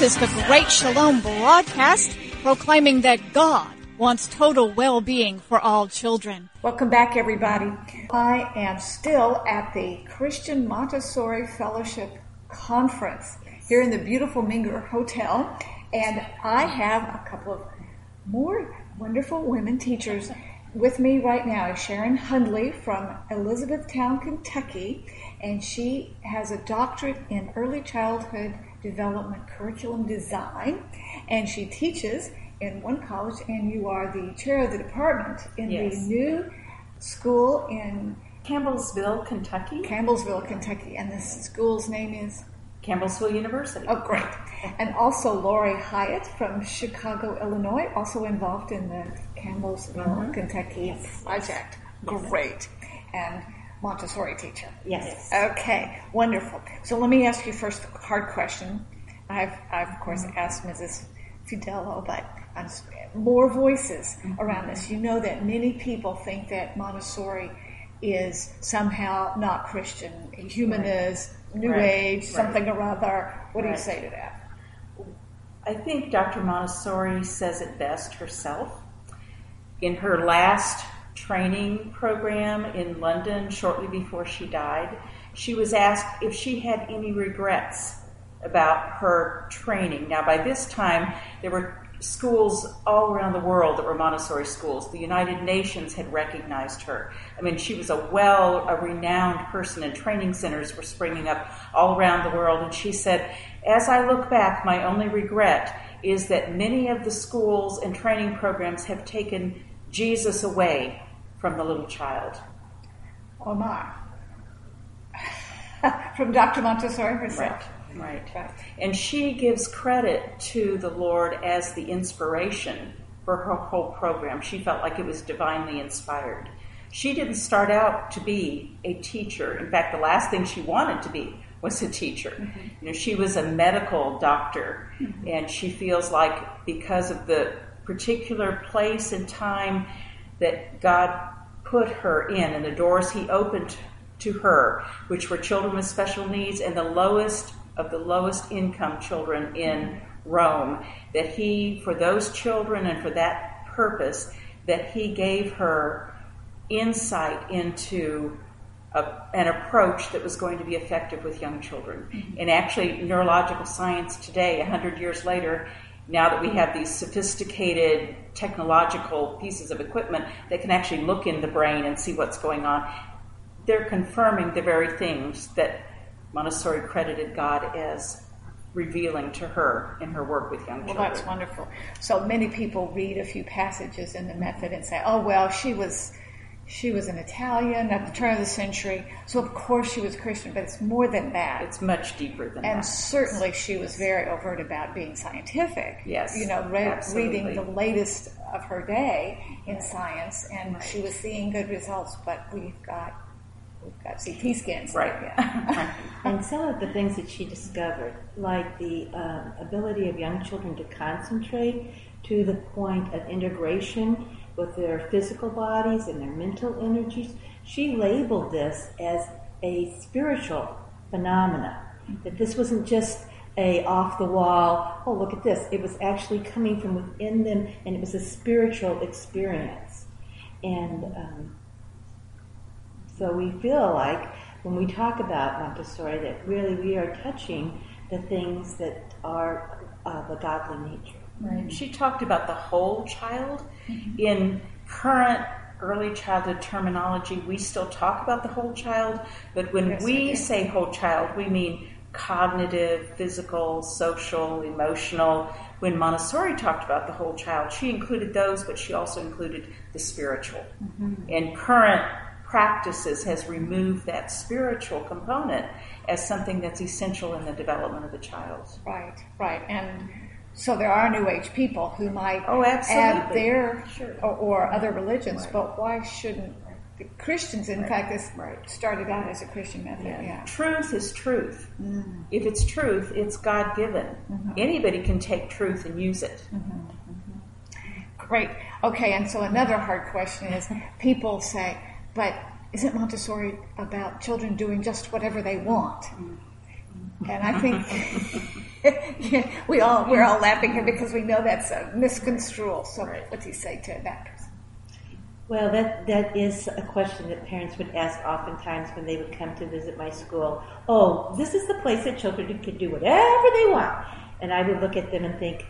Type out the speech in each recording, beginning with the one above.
This is the Great Shalom broadcast, proclaiming that God wants total well-being for all children. Welcome back, everybody. I am still at the Christian Montessori Fellowship Conference here in the beautiful Menger Hotel, and I have a couple of more wonderful women teachers with me right now. Sharon Hundley from Elizabethtown, Kentucky, and she has a doctorate in early childhood development curriculum design, and she teaches in one college, and you are the chair of the department in the new school in Campbellsville, Kentucky. Campbellsville, Kentucky, and the school's name is? Campbellsville University. Oh, great. And also Lori Hyatt from Chicago, Illinois, also involved in the Campbellsville, Kentucky project. Great. And Montessori teacher. Yes. Okay, wonderful. So let me ask you first a hard question. I've of course asked Mrs. Fidello, but more voices around this. You know that many people think that Montessori is somehow not Christian, humanist, New Age, something or other. What do you say to that? I think Dr. Montessori says it best herself. In her last training program in London, shortly before she died, she was asked if she had any regrets about her training. Now, by this time, there were schools all around the world that were Montessori schools. The United Nations had recognized her. I mean, she was a renowned person, and training centers were springing up all around the world. And she said, as I look back, my only regret is that many of the schools and training programs have taken Jesus away from the little child. Oh my. From Dr. Montessori herself. Right. And she gives credit to the Lord as the inspiration for her whole program. She felt like it was divinely inspired. She didn't start out to be a teacher. In fact, the last thing she wanted to be was a teacher. Mm-hmm. You know, she was a medical doctor, and she feels like because of the particular place and time that God put her in and the doors he opened to her, which were children with special needs and the lowest of the lowest income children in Rome, that he, for those children and for that purpose, that he gave her insight into an approach that was going to be effective with young children. Mm-hmm. And actually, neurological science today, 100 years later, now that we have these sophisticated technological pieces of equipment that can actually look in the brain and see what's going on, they're confirming the very things that Montessori credited God as revealing to her in her work with young children. Well, that's wonderful. So many people read a few passages in the method and say, oh, well, she was an Italian at the turn of the century, so of course she was Christian, but it's more than that. It's much deeper than that. And certainly she was very overt about being scientific. Yes, you know, reading the latest of her day in science, and she was seeing good results, but we've got CT scans. Right. Yeah. And some of the things that she discovered, like the ability of young children to concentrate to the point of integration with their physical bodies and their mental energies, she labeled this as a spiritual phenomena. That this wasn't just a off-the-wall, oh, look at this. It was actually coming from within them, and it was a spiritual experience. And so we feel like when we talk about Montessori that really we are touching the things that are of a godly nature. Right. She talked about the whole child. In current early childhood terminology, we still talk about the whole child, but when we say whole child, we mean cognitive, physical, social, emotional. When Montessori talked about the whole child, she included those, but she also included the spiritual. And current practices has removed that spiritual component as something that's essential in the development of the child. Right. And so there are New Age people who might add their, or other religions, but why shouldn't the Christians, in fact, this started out as a Christian method. Yeah. Truth is truth. If it's truth, it's God-given. Anybody can take truth and use it. Great. Okay, and so another hard question is, people say, but isn't Montessori about children doing just whatever they want? And I think we're all laughing here because we know that's a misconstrual. So what do you say to that person? Well, that is a question that parents would ask oftentimes when they would come to visit my school. Oh, this is the place that children can do whatever they want. And I would look at them and think,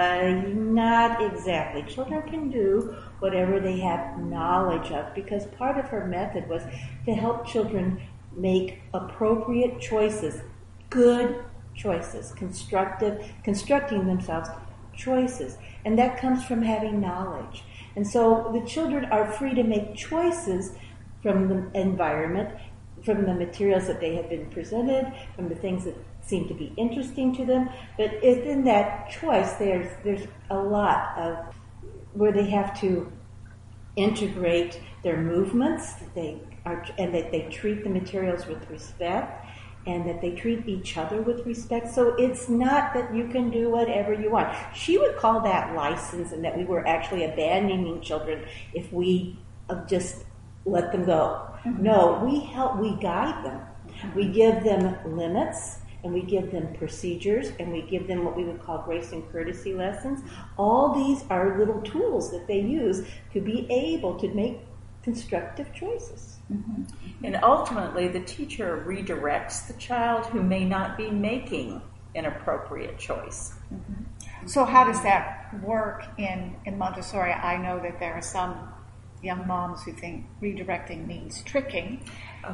not exactly. Children can do whatever they have knowledge of, because part of her method was to help children make appropriate choices, good choices, constructing themselves choices. And that comes from having knowledge. And so the children are free to make choices from the environment, from the materials that they have been presented, from the things that seem to be interesting to them. But within that choice, there's a lot of where they have to integrate their movements, and that they treat the materials with respect, and that they treat each other with respect. So it's not that you can do whatever you want. She would call that license, and that we were actually abandoning children if we just let them go. Mm-hmm. No, we guide them. Mm-hmm. We give them limits, and we give them procedures, and we give them what we would call grace and courtesy lessons. All these are little tools that they use to be able to make constructive choices. Mm-hmm. And ultimately, the teacher redirects the child who may not be making an appropriate choice. Mm-hmm. So how does that work in Montessori? I know that there are some young moms who think redirecting means tricking.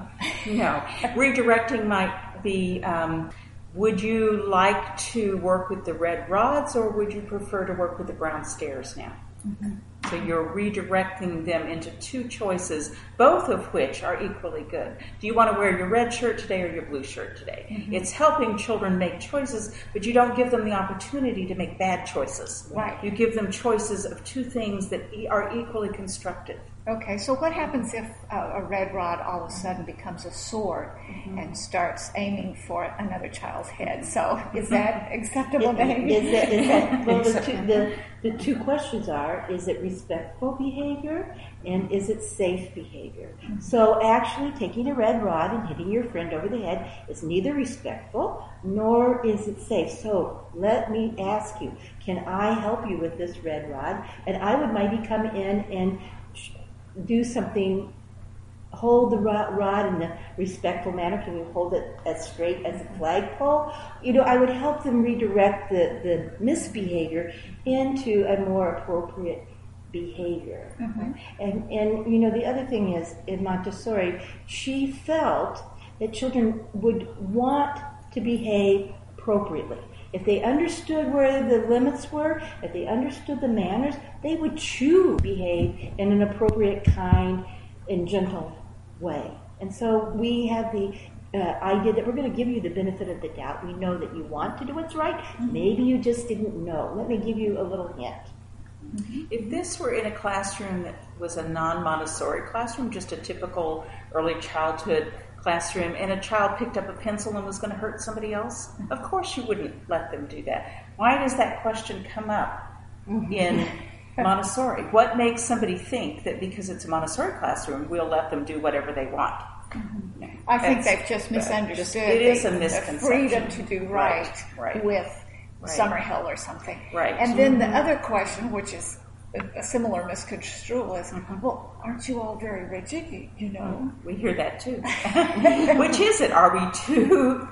No. Redirecting might be, would you like to work with the red rods, or would you prefer to work with the brown stairs now? Mm-hmm. So you're redirecting them into two choices, both of which are equally good. Do you want to wear your red shirt today or your blue shirt today? Mm-hmm. It's helping children make choices, but you don't give them the opportunity to make bad choices. Right. You give them choices of two things that are equally constructive. Okay, so what happens if a red rod all of a sudden becomes a sword and starts aiming for another child's head? So is that acceptable behavior? Well, the two questions are, is it respectful behavior and is it safe behavior? Mm-hmm. So actually taking a red rod and hitting your friend over the head is neither respectful nor is it safe. So let me ask you, can I help you with this red rod? And I would maybe come in and do something, hold the rod in a respectful manner. Can we hold it as straight as a flagpole? I would help them redirect the misbehavior into a more appropriate behavior. Mm-hmm. And the other thing is, in Montessori, she felt that children would want to behave appropriately. If they understood where the limits were, if they understood the manners, they would choose to behave in an appropriate, kind, and gentle way. And so we have the idea that we're going to give you the benefit of the doubt. We know that you want to do what's right. Maybe you just didn't know. Let me give you a little hint. Mm-hmm. If this were in a classroom that was a non-Montessori classroom, just a typical early childhood classroom, and a child picked up a pencil and was going to hurt somebody else, of course you wouldn't let them do that. Why does that question come up in Montessori? What makes somebody think that because it's a Montessori classroom, we'll let them do whatever they want? Mm-hmm. I think they've just misunderstood. It is a misconception. The freedom to do right. With Summerhill or something. Right. And then the other question, which is a similar misconstrual, is, well, aren't you all very rigid? You know? We hear that too. Which is it? Are we too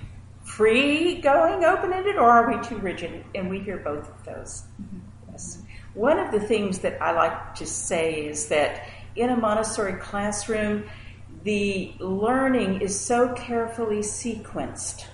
free going, open-ended, or are we too rigid? And we hear both of those. Mm-hmm. Yes. One of the things that I like to say is that in a Montessori classroom, the learning is so carefully sequenced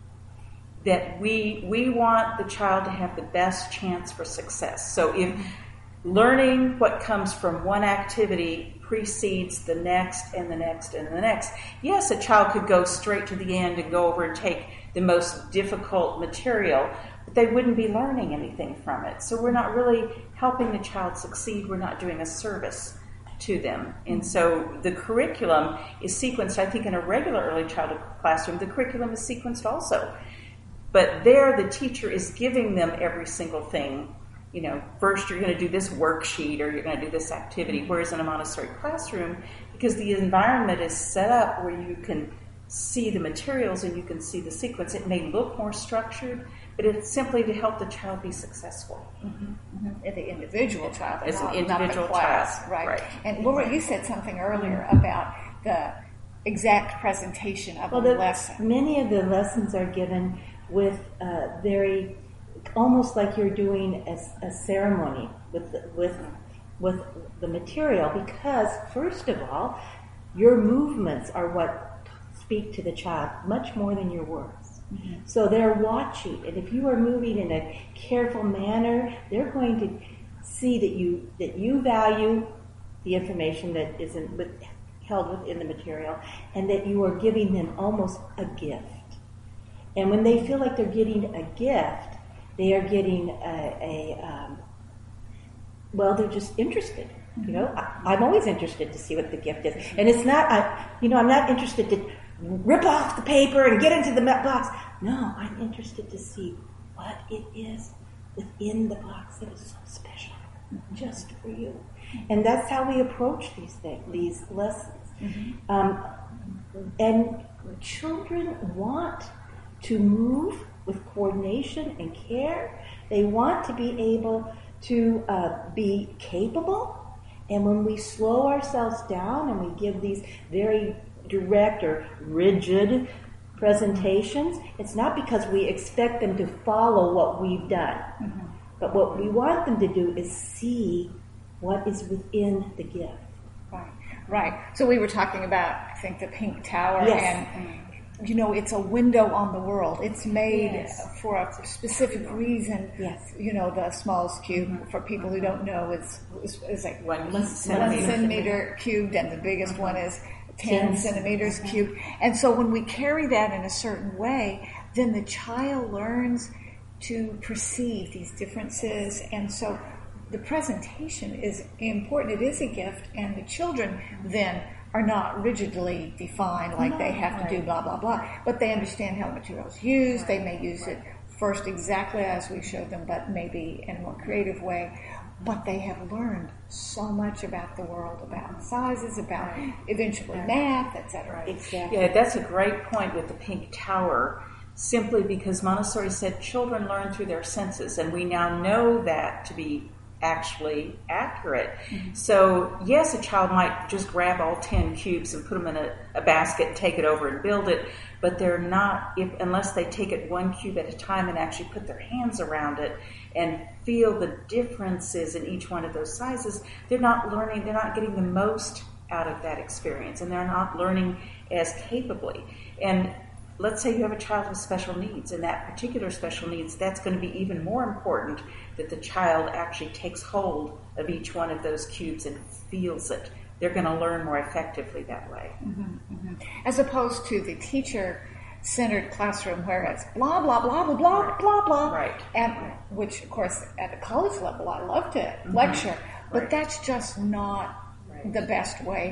that we want the child to have the best chance for success. So if learning what comes from one activity precedes the next and the next and the next, yes, a child could go straight to the end and go over and take the most difficult material, but they wouldn't be learning anything from it. So we're not really helping the child succeed. We're not doing a service to them. And so the curriculum is sequenced. I think in a regular early childhood classroom, the curriculum is sequenced also. But there, the teacher is giving them every single thing. First you're going to do this worksheet or you're going to do this activity. Whereas in a Montessori classroom, because the environment is set up where you can see the materials and you can see the sequence. It may look more structured, but it's simply to help the child be successful. The individual child, It's not, an individual not the class, child, right? right. And Laura, you said something earlier about the exact presentation of a lesson. Many of the lessons are given with very, almost like you're doing a ceremony with the material, because first of all, your movements are what speak to the child much more than your words. So they're watching, and if you are moving in a careful manner, they're going to see that you value the information that is held within the material, and that you are giving them almost a gift. And when they feel like they're getting a gift, they are getting they're just interested. I'm always interested to see what the gift is, and it's not, I'm not interested to rip off the paper and get into the box. No, I'm interested to see what it is within the box that is so special, just for you. And that's how we approach these lessons. And children want to move with coordination and care. They want to be able to be capable. And when we slow ourselves down and we give these very direct or rigid presentations, it's not because we expect them to follow what we've done. But what we want them to do is see what is within the gift. Right. So we were talking about, I think, the Pink Tower, Yes. and it's a window on the world. It's made for a specific reason. Yes. The smallest cube, for people who don't know, is like 1 centimeter cubed, and the biggest one is 10 centimeters cubed. And so when we carry that in a certain way, then the child learns to perceive these differences. And so the presentation is important. It is a gift, and the children then are not rigidly defined like they have to do blah, blah, blah. But they understand how the material is used. They may use it first exactly as we showed them, but maybe in a more creative way. But they have learned so much about the world, about sizes, about eventually math, etc. Exactly. Yeah, that's a great point with the Pink Tower, simply because Montessori said children learn through their senses, and we now know that to be actually accurate. So yes, a child might just grab all 10 cubes and put them in a basket and take it over and build it, but they're not, unless they take it one cube at a time and actually put their hands around it and feel the differences in each one of those sizes, they're not learning, they're not getting the most out of that experience, and they're not learning as capably. And let's say you have a child with special needs, and that particular special needs, that's going to be even more important that the child actually takes hold of each one of those cubes and feels it. They're going to learn more effectively that way. As opposed to the teacher-centered classroom where it's blah, blah, blah, blah, blah, blah, blah. Right. And which, of course, at the college level, I love to lecture, but that's just not the best way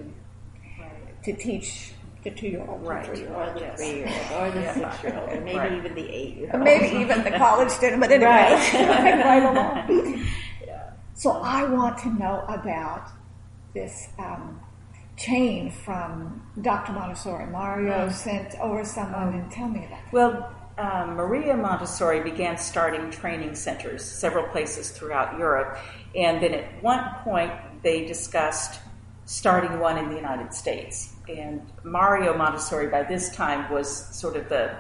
to teach the 2-year-old, Right. the 3-year-old, Or the 3-year-old, or the 6-year-old, or maybe even the 8-year-old. maybe even the college student, but anyway, right along. So I want to know about this chain from Dr. Montessori. Mario sent over someone, and tell me about it. Well, Maria Montessori began starting training centers several places throughout Europe, and then at one point they discussed starting one in the United States. And Mario Montessori by this time was sort of the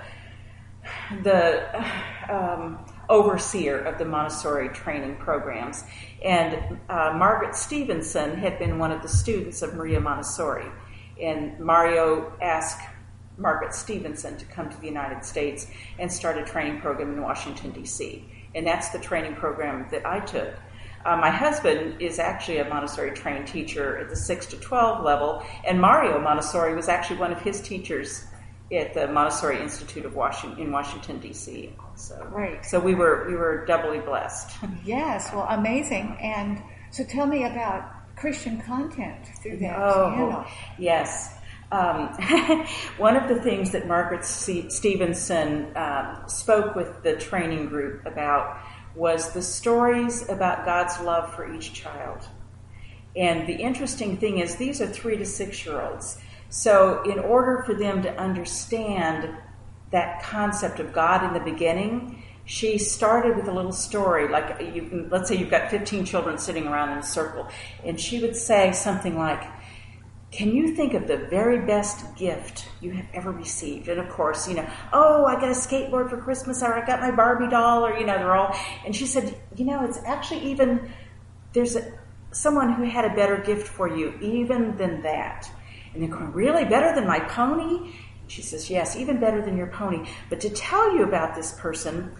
overseer of the Montessori training programs. And Margaret Stevenson had been one of the students of Maria Montessori. And Mario asked Margaret Stevenson to come to the United States and start a training program in Washington, D.C. And that's the training program that I took. My husband is actually a Montessori trained teacher at the 6 to 12 level, and Mario Montessori was actually one of his teachers at the Montessori Institute of in Washington, D.C. So we were doubly blessed. Yes, well, amazing. And so tell me about Christian content through that channel. Yes. One of the things that Margaret Stevenson spoke with the training group about was the stories about God's love for each child. And the interesting thing is these are 3 to 6-year-olds. So in order for them to understand that concept of God in the beginning, she started with a little story. Like, let's say you've got 15 children sitting around in a circle, and she would say something like, can you think of the very best gift you have ever received? And of course, oh, I got a skateboard for Christmas, or I got my Barbie doll, or, they're all, and she said, it's actually even, there's someone who had a better gift for you, even than that. And they're going, really? Better than my pony? She says, yes, even better than your pony. But to tell you about this person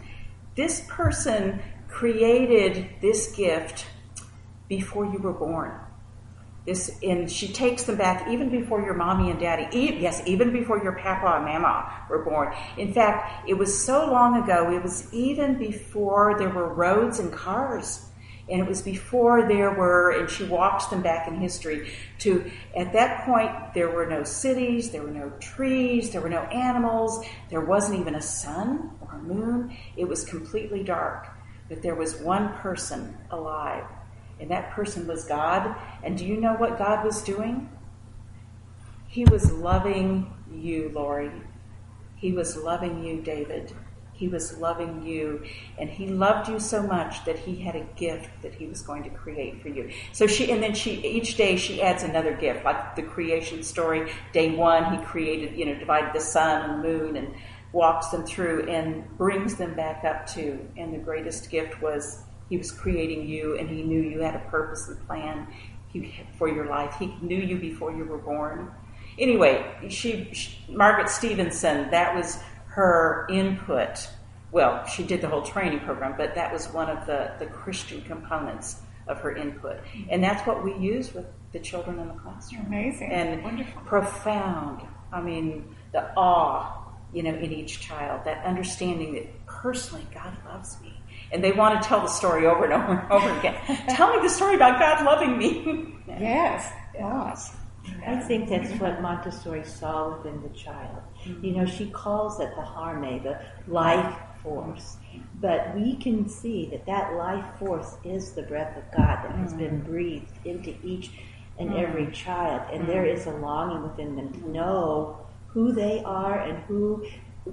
created this gift before you were born. And she takes them back even before your mommy and daddy, even before your papa and mama were born. In fact, it was so long ago, it was even before there were roads and cars. And it was before and she walks them back in history to, at that point, there were no cities, there were no trees, there were no animals, there wasn't even a sun or a moon. It was completely dark. But there was one person alive. And that person was God. And do you know what God was doing? He was loving you, Lori. He was loving you, David. He was loving you. And he loved you so much that he had a gift that he was going to create for you. So each day she adds another gift, like the creation story. Day one, he created, divided the sun and the moon and walks them through and brings them back up to. And the greatest gift was he was creating you, and he knew you had a purpose and plan for your life. He knew you before you were born. Anyway, Margaret Stevenson, that was her input. Well, she did the whole training program, but that was one of the Christian components of her input. And that's what we use with the children in the classroom. Amazing. And wonderful. Profound. I mean, the awe, in each child, that understanding that personally God loves me. And they want to tell the story over and over and over again. Tell me the story about God loving me. Yes. Yes. I think that's what Montessori saw within the child. Mm-hmm. She calls it the harme, the life force. But we can see that life force is the breath of God that has been breathed into each and every child. And there is a longing within them to know who they are and who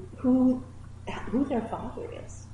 their father is.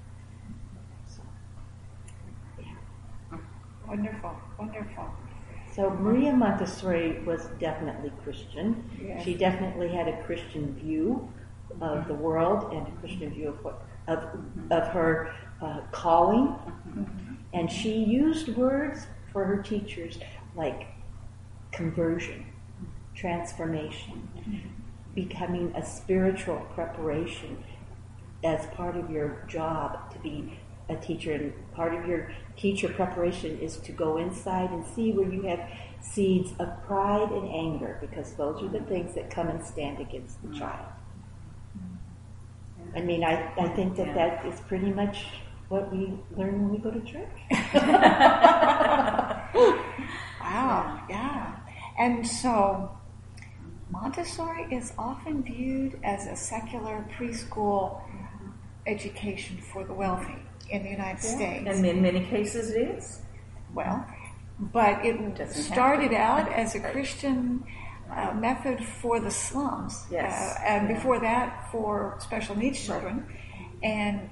Wonderful, wonderful. So Maria Montessori was definitely Christian. Yes. She definitely had a Christian view of the world and a Christian view of her calling. And she used words for her teachers like conversion, transformation, becoming a spiritual preparation as part of your job to be a teacher. And part of your teacher preparation is to go inside and see where you have seeds of pride and anger, because those are the things that come and stand against the child. I mean, I think that is pretty much what we learn when we go to church. Wow, yeah. And so Montessori is often viewed as a secular preschool education for the wealthy in the United States. And in many cases it is. Well, but it started out as a Christian method for the slums. Yes. And before that, for special needs children. And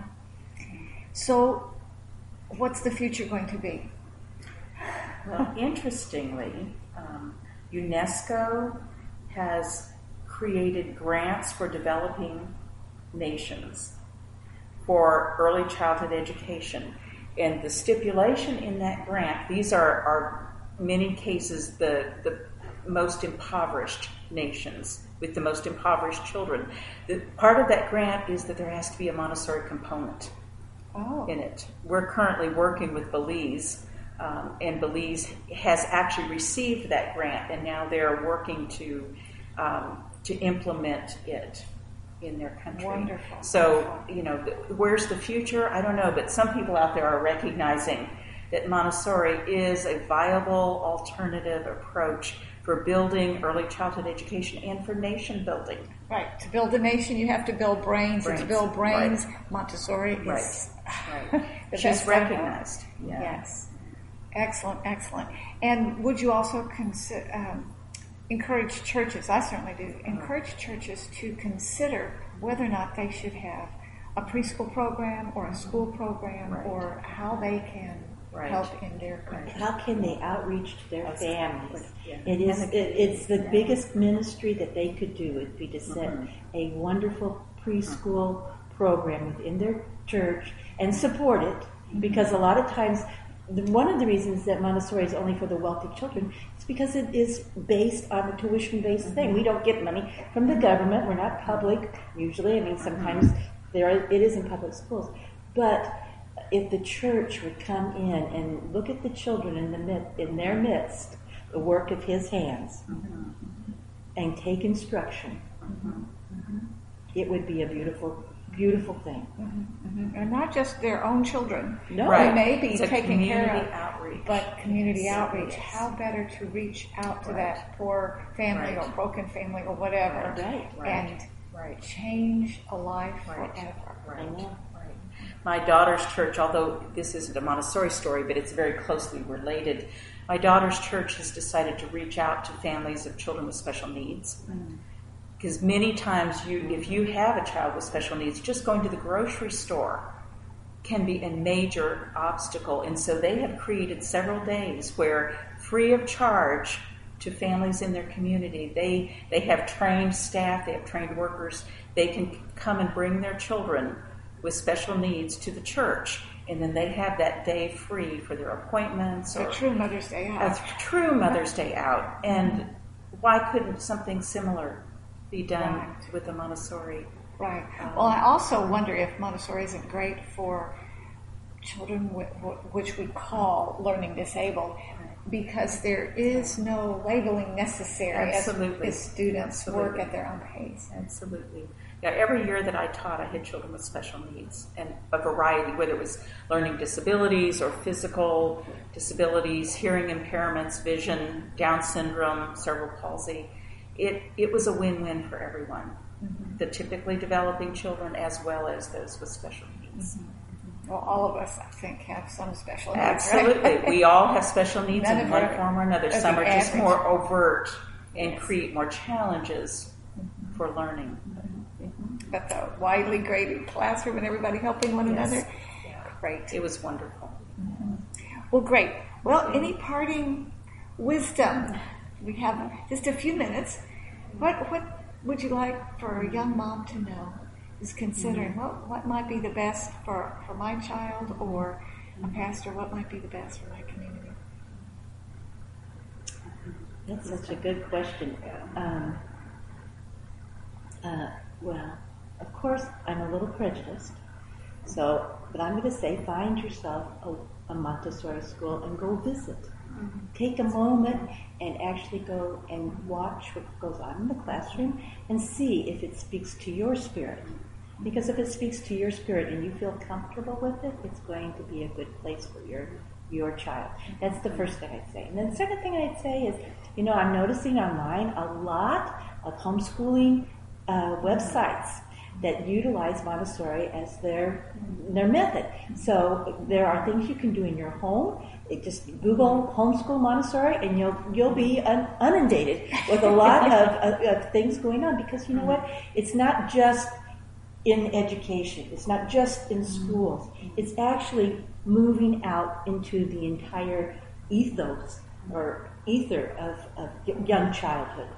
so what's the future going to be? Well, interestingly, UNESCO has created grants for developing nations for early childhood education. And the stipulation in that grant, these are many cases the most impoverished nations with the most impoverished children. The part of that grant is that there has to be a Montessori component in it. We're currently working with Belize, and Belize has actually received that grant, and now they're working to implement it in their country. Wonderful. So, where's the future? I don't know, but some people out there are recognizing that Montessori is a viable alternative approach for building early childhood education and for nation building. Right. To build a nation, you have to build brains. And to build brains, Montessori is She's recognized. Yeah. Yes. Excellent, excellent. And would you also encourage churches, I certainly do, encourage churches to consider whether or not they should have a preschool program or a school program, or how they can help in their country. How can they outreach to their families? Yeah. It's the biggest ministry that they could do would be to set a wonderful preschool program within their church and support it, because a lot of times one of the reasons that Montessori is only for the wealthy children is because it is based on a tuition-based thing. We don't get money from the government. We're not public usually. I mean, sometimes it is in public schools. But if the church would come in and look at the children in their midst, the work of His hands, and take instruction, it would be a beautiful, beautiful thing. And not just their own children. No. Who may be It's a taken care community of, outreach. but community Yes. outreach. Yes. How better to reach out to that poor family or broken family or whatever, and change a life forever. Right. My daughter's church, although this isn't a Montessori story, but it's very closely related, my daughter's church has decided to reach out to families of children with special needs. Because many times, if you have a child with special needs, just going to the grocery store can be a major obstacle. And so they have created several days where, free of charge to families in their community, they have trained staff, they have trained workers, they can come and bring their children with special needs to the church. And then they have that day free for their appointments. A true Mother's Day out. A true Mother's Day out. And why couldn't something similar be done with the Montessori? Right. Well, I also wonder if Montessori isn't great for children which we call learning disabled, because there is no labeling necessary as students work at their own pace. Absolutely. Yeah, every year that I taught, I had children with special needs, and a variety, whether it was learning disabilities or physical disabilities, hearing impairments, vision, Down syndrome, cerebral palsy. It was a win-win for everyone, the typically developing children as well as those with special needs. Well, all of us, I think, have some special needs. Absolutely. Right? We all have special needs None in of one our- form or another. of Some the are just average. more overt and create more challenges for learning. But the widely graded classroom and everybody helping one another, great. It was wonderful. Well, great. Well, any parting wisdom? We have just a few minutes. What would you like for a young mom to know is considering what might be the best for my child, or a pastor, what might be the best for my community? That's such a good question. Well, of course, I'm a little prejudiced, but I'm going to say find yourself a Montessori school and go visit. Take a moment and actually go and watch what goes on in the classroom and see if it speaks to your spirit. Because if it speaks to your spirit and you feel comfortable with it, it's going to be a good place for your child. That's the first thing I'd say. And then the second thing I'd say is, I'm noticing online a lot of homeschooling websites that utilize Montessori as their method. So there are things you can do in your home. Just Google homeschool Montessori, and you'll be inundated with a lot of things going on. Because you know what? It's not just in education. It's not just in schools. It's actually moving out into the entire ethos or ether of young childhood.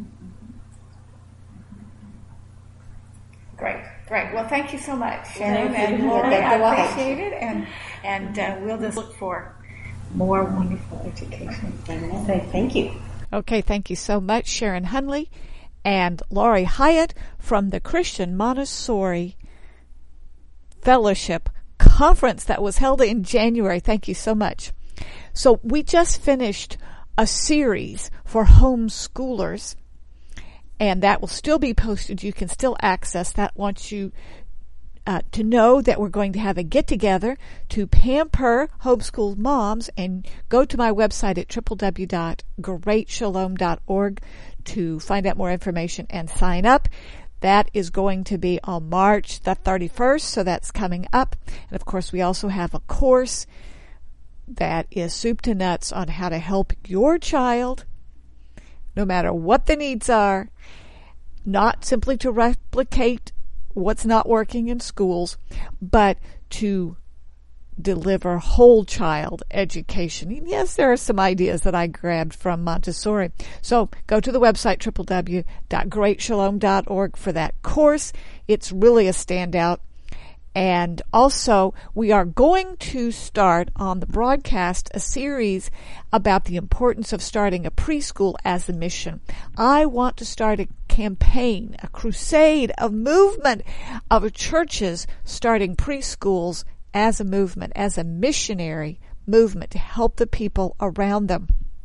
Great. Well, thank you so much, Sharon and Lori. I appreciate it, and we'll just look for more wonderful education. Thank you. Okay, thank you so much, Sharon Hunley and Lori Hyatt from the Christian Montessori Fellowship Conference that was held in January. Thank you so much. So we just finished a series for homeschoolers, and that will still be posted. You can still access that once you to know that we're going to have a get-together to pamper homeschooled moms, and go to my website at www.greatshalom.org to find out more information and sign up. That is going to be on March the 31st, so that's coming up. And of course, we also have a course that is soup to nuts on how to help your child, no matter what the needs are, not simply to replicate what's not working in schools, but to deliver whole child education. And yes, there are some ideas that I grabbed from Montessori. So go to the website, www.greatshalom.org, for that course. It's really a standout. And also, we are going to start on the broadcast a series about the importance of starting a preschool as a mission. I want to start a campaign, a crusade, a movement of churches starting preschools as a movement, as a missionary movement to help the people around them.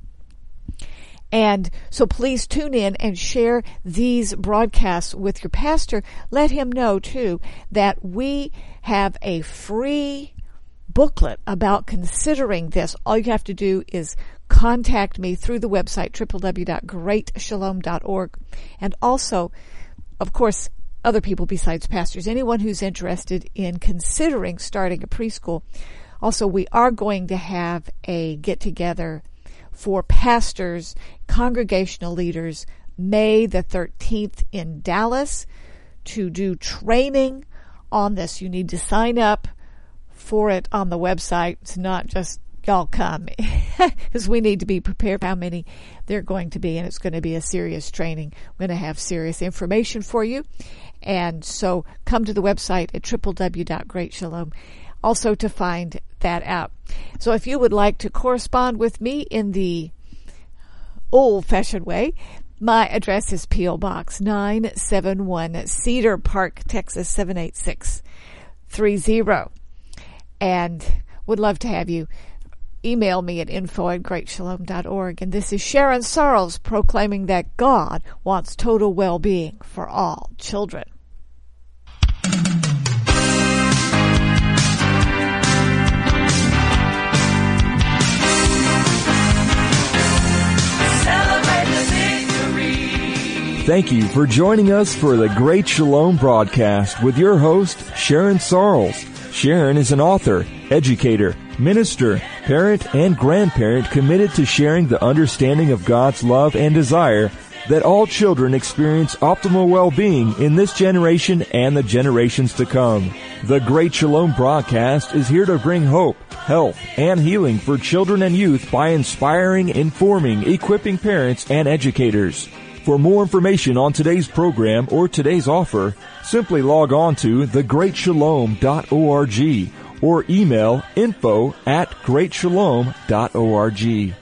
And so please tune in and share these broadcasts with your pastor. Let him know, too, that we have a free booklet about considering this. All you have to do is contact me through the website, www.greatshalom.org. And also, of course, other people besides pastors, anyone who's interested in considering starting a preschool. Also, we are going to have a get-together for pastors, congregational leaders, May the 13th in Dallas to do training on this. You need to sign up for it on the website. It's not just y'all come, because we need to be prepared for how many there are going to be, and it's going to be a serious training. We're going to have serious information for you. And so come to the website at www.greatshalom also to find that out. So if you would like to correspond with me in the old-fashioned way, my address is P.O. Box 971, Cedar Park, Texas 78630. And would love to have you email me at info@greatshalom.org. And this is Sharon Sarles proclaiming that God wants total well-being for all children. Thank you for joining us for the Great Shalom broadcast with your host, Sharon Sarles. Sharon is an author, educator, minister, parent, and grandparent committed to sharing the understanding of God's love and desire that all children experience optimal well-being in this generation and the generations to come. The Great Shalom broadcast is here to bring hope, health, and healing for children and youth by inspiring, informing, equipping parents and educators. For more information on today's program or today's offer, simply log on to thegreatshalom.org or email info@greatshalom.org.